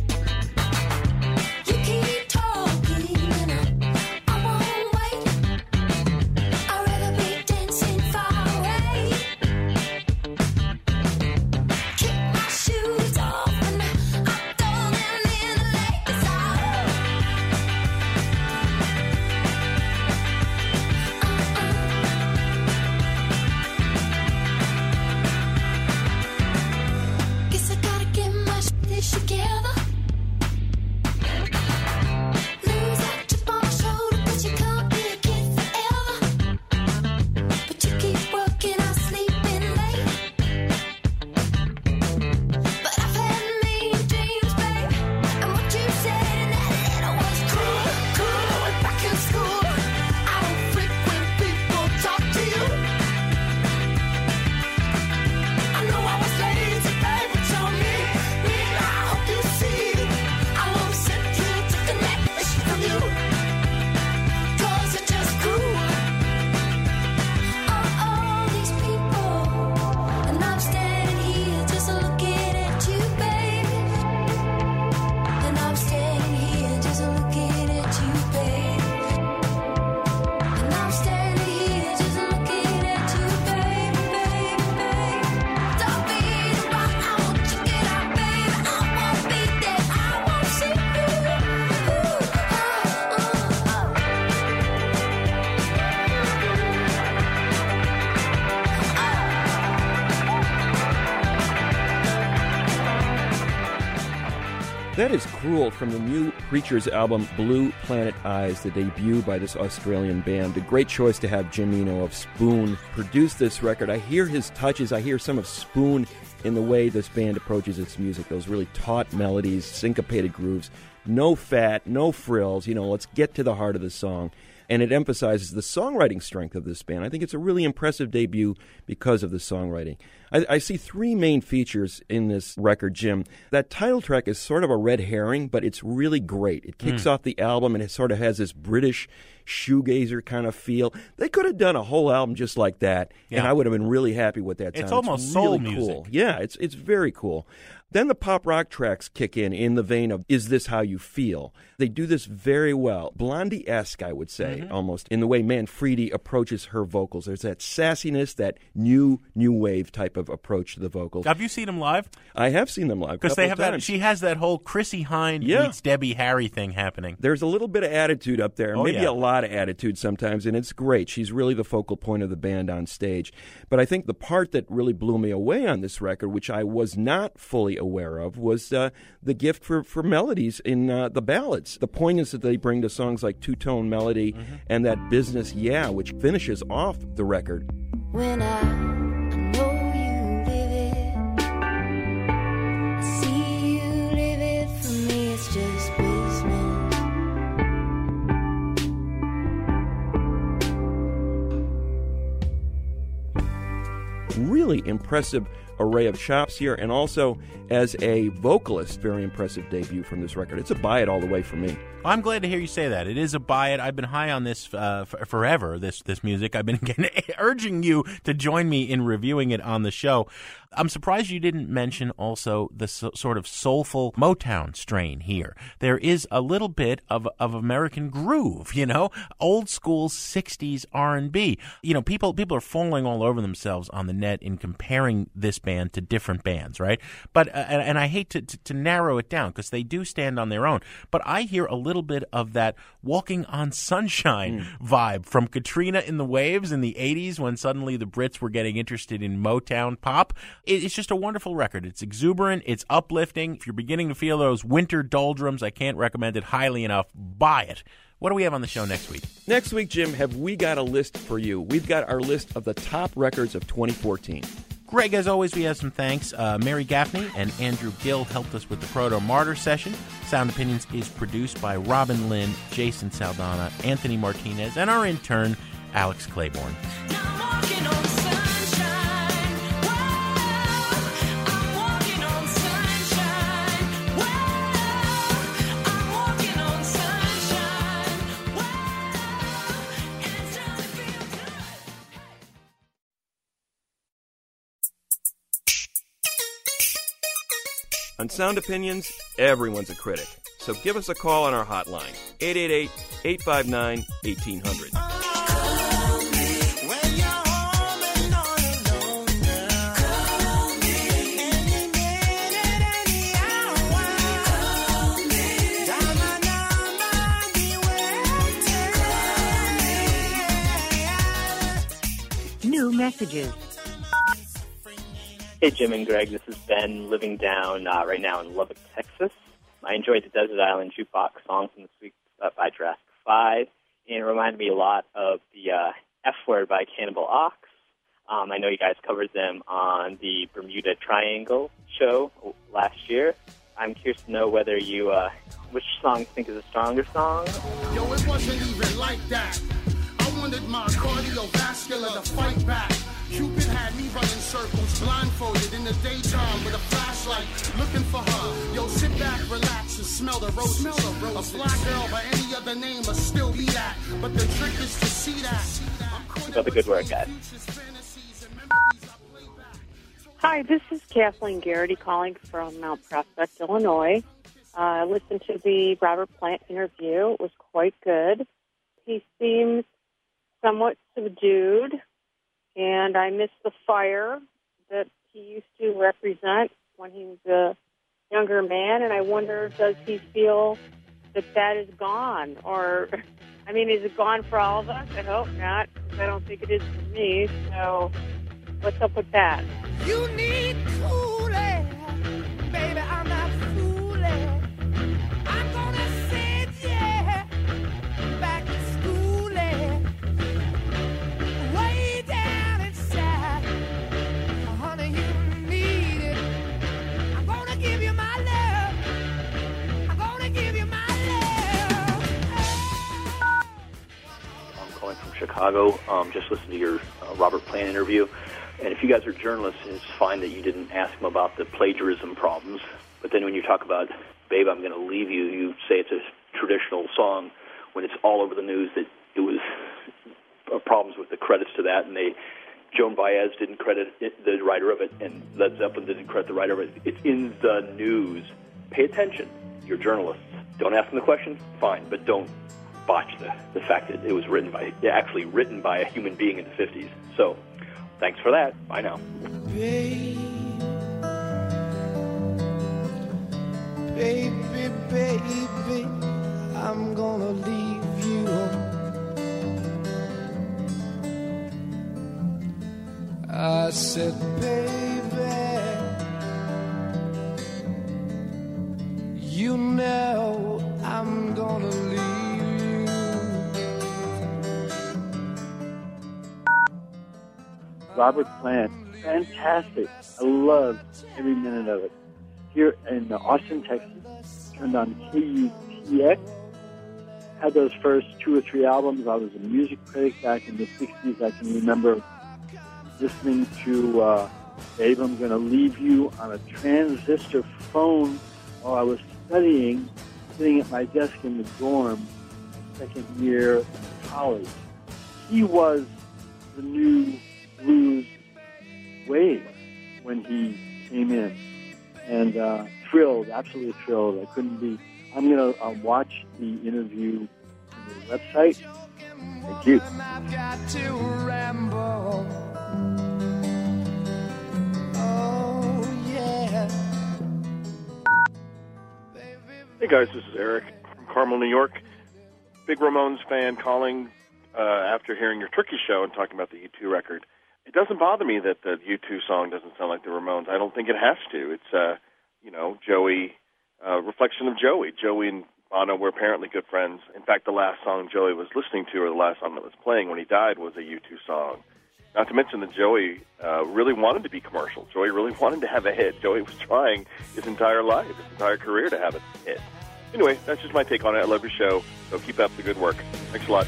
You keep talking and I, I won't wait. I'd rather be dancing far away. Kick my shoes off and I throw them in the lake. Guess I gotta get my shit together. Lose that chip on my shoulder, 'cause you can't be a kid forever. But you keep working, I'm sleeping late. But I've had mean dreams, babe. And what you said in that letter was cruel, cruel. I went back in school. I don't freak when people talk to you. I know I was lazy, babe, but you're me, me. I hope you see. I won't sit here taking that shit from you, 'cause you're just cruel. Oh, all these people, and I'm standing here just looking at you, baby. And I'm standing here just looking at you, baby. And I'm standing here just looking at you, baby, baby, baby. Don't be the rock, I won't check it out, baby. I won't be there, I won't see you. Ooh, oh, oh, oh. That is Cruel from the new Preachers album Blue Planet Eyes, the debut by this Australian band. A great choice to have Jim Eno of Spoon produce this record. I hear his touches, I hear some of Spoon in the way this band approaches its music, those really taut melodies, syncopated grooves, no fat, no frills, you know, let's get to the heart of the song. And it emphasizes the songwriting strength of this band. I think it's a really impressive debut because of the songwriting. I, I see three main features in this record, Jim. That title track is sort of a red herring, but it's really great. It kicks Mm. off the album, and it sort of has this British shoegazer kind of feel. They could have done a whole album just like that, and Yeah. I would have been really happy with that. It's sound. almost soul really music. cool. Yeah, it's it's very cool. Then the pop rock tracks kick in in the vein of Is This How You Feel? They do this very well. Blondie-esque, I would say, Mhm. almost, in the way Manfredi approaches her vocals. There's that sassiness, that new, new wave type of approach to the vocals. Have you seen them live? I have seen them live. Because they couple have of that. times. She has that whole Chrissy Hynde Yeah. meets Debbie Harry thing happening. There's a little bit of attitude up there, Oh, maybe yeah. a lot of attitude sometimes, and it's great. She's really the focal point of the band on stage. But I think the part that really blew me away on this record, which I was not fully aware of, was uh, the gift for, for melodies in uh, the ballads. The poignance that they bring to songs like Two-Tone Melody Mm-hmm. and that Business Yeah, which finishes off the record. When I, I know you live it, I see you live it. For me, it's just business. Really impressive array of chops here, and also as a vocalist, very impressive debut from this record. It's a buy it all the way for me. I'm glad to hear you say that. It is a buy it. I've been high on this uh, f- forever, this this music. I've been again, urging you to join me in reviewing it on the show. I'm surprised you didn't mention also the so, sort of soulful Motown strain here. There is a little bit of of American groove, you know, old school sixties R and B. You know, people people are falling all over themselves on the net in comparing this band to different bands, right? But uh, and, and I hate to, to, to narrow it down because they do stand on their own. But I hear a little bit of that Walking on Sunshine mm. vibe from Katrina in the Waves in the eighties when suddenly the Brits were getting interested in Motown pop. It's just a wonderful record. It's exuberant. It's uplifting. If you're beginning to feel those winter doldrums, I can't recommend it highly enough. Buy it. What do we have on the show next week? Next week, Jim, have we got a list for you? We've got our list of the top records of twenty fourteen. Greg, as always, we have some thanks. Uh, Mary Gaffney and Andrew Gill helped us with the Proto Martyr session. Sound Opinions is produced by Robin Lynn, Jason Saldana, Anthony Martinez, and our intern, Alex Claiborne. On Sound Opinions, everyone's a critic. So give us a call on our hotline, eight eight eight, eight five nine, one eight zero zero. New messages. Hey, Jim and Greg, this is Ben, living down uh, right now in Lubbock, Texas. I enjoyed the Desert Island Jukebox song from this week uh, by Jurassic five, and it reminded me a lot of the uh, F Word by Cannibal Ox. Um, I know you guys covered them on the Bermuda Triangle show last year. I'm curious to know whether you, uh, which song you think is a stronger song? Yo, it wasn't even like that. I wanted my cardiovascular to fight back. Cupid had me running circles, blindfolded in the daytime with a flashlight, looking for her. Yo, sit back, relax, and smell the roses. Smell the roses. A black girl by any other name will still be that. But the trick is to see that. Keep up the good work, guys. Hi, this is Kathleen Garrity calling from Mount Prospect, Illinois. Uh, I listened to the Robert Plant interview. It was quite good. He seems somewhat subdued, and I miss the fire that he used to represent when he was a younger man, and I wonder, does he feel that that is gone? Or, I mean, is it gone for all of us? I hope not, because I don't think it is for me. So what's up with that? You need cooling, baby, I'm not fooling. I'm gonna send you back to schooling, way down inside. Honey, you need it. I'm gonna give you my love. I'm gonna give you my love. I'm calling from Chicago. Um, just listened to your uh, Robert Plant interview. And if you guys are journalists, it's fine that you didn't ask him about the plagiarism problems. But then when you talk about, Babe, I'm going to leave you, you say it's a traditional song when it's all over the news that it was uh, problems with the credits to that. And they, Joan Baez didn't credit it, the writer of it, and Led Zeppelin didn't credit the writer of it. It's in the news. Pay attention. You're journalists. Don't ask them the question, fine, but don't botch the, the fact that it was written by, actually written by a human being in the fifties. So, thanks for that. Bye now. Baby, baby, baby, I'm gonna leave you. I said, baby, you know I'm gonna leave you. Robert Plant, fantastic. I loved every minute of it. Here in Austin, Texas, turned on K U T X, had those first two or three albums. I was a music critic back in the sixties. I can remember listening to uh, Babe, I'm Gonna Leave You on a transistor phone while I was studying, sitting at my desk in the dorm, second year of college. He was the new blues wave when he came in, and uh, thrilled, absolutely thrilled. I couldn't be. I'm going to uh, watch the interview on the website. Thank you. I've got to ramble. Oh, yeah. Hey guys, this is Eric from Carmel, New York. Big Ramones fan calling uh, after hearing your Turkey show and talking about the U two record. It doesn't bother me that the U two song doesn't sound like the Ramones. I don't think it has to. It's, uh, you know, Joey, uh, reflection of Joey. Joey and Bono were apparently good friends. In fact, the last song Joey was listening to, or the last song that was playing when he died, was a U two song. Not to mention that Joey uh, really wanted to be commercial. Joey really wanted to have a hit. Joey was trying his entire life, his entire career to have a hit. Anyway, that's just my take on it. I love your show, so keep up the good work. Thanks a lot.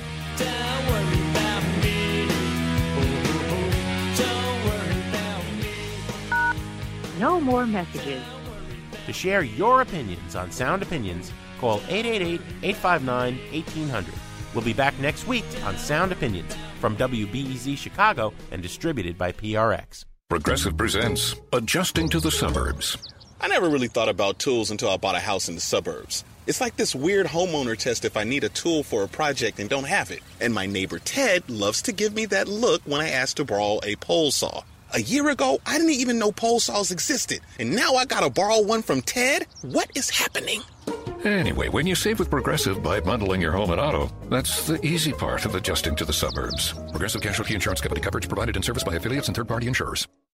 No more messages. To share your opinions on Sound Opinions, call eight eight eight, eight five nine, one eight hundred. We'll be back next week on Sound Opinions from W B E Z Chicago and distributed by P R X. Progressive presents Adjusting to the Suburbs. I never really thought about tools until I bought a house in the suburbs. It's like this weird homeowner test if I need a tool for a project and don't have it. And my neighbor Ted loves to give me that look when I ask to borrow a pole saw. A year ago, I didn't even know pole saws existed. And now I gotta borrow one from Ted? What is happening? Anyway, when you save with Progressive by bundling your home and auto, that's the easy part of adjusting to the suburbs. Progressive Casualty Insurance Company. Coverage provided and serviced by affiliates and third-party insurers.